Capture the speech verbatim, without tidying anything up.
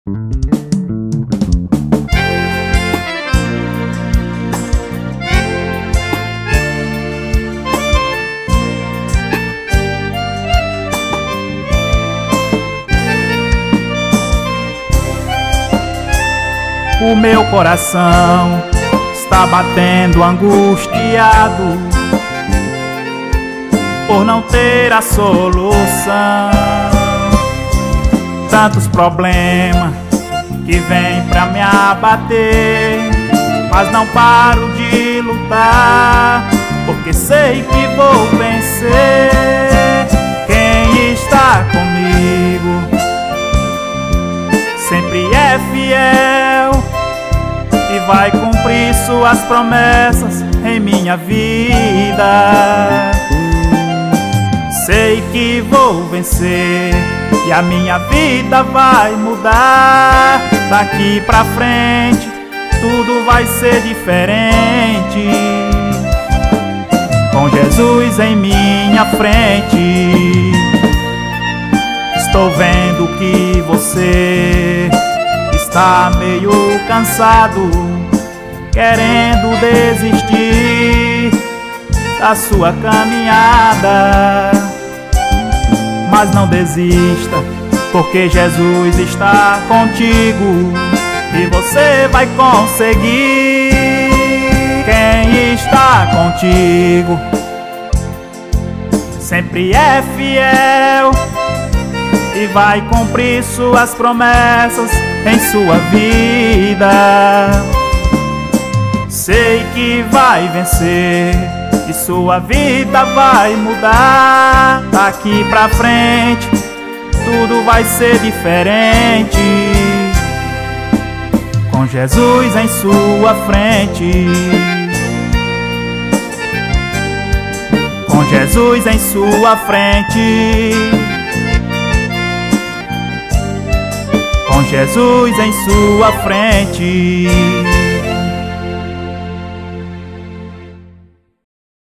O meu coração está batendo angustiado por não ter a solução. Tantos problemas que vêm pra me abater, mas não paro de lutar, porque sei que vou vencer. Quem está comigo sempre é fiel e vai cumprir suas promessas em minha vida. Sei que vou vencer e a minha vida vai mudar. Daqui pra frente tudo vai ser diferente, com Jesus em minha frente. Estou vendo que você está meio cansado, querendo desistir da sua caminhada. Mas não desista, porque Jesus está contigo e você vai conseguir. Quem está contigo sempre é fiel e vai cumprir suas promessas em sua vida. Sei que vai vencer e sua vida vai mudar. Daqui pra frente tudo vai ser diferente, com Jesus em sua frente. Com Jesus em sua frente. Com Jesus em sua frente.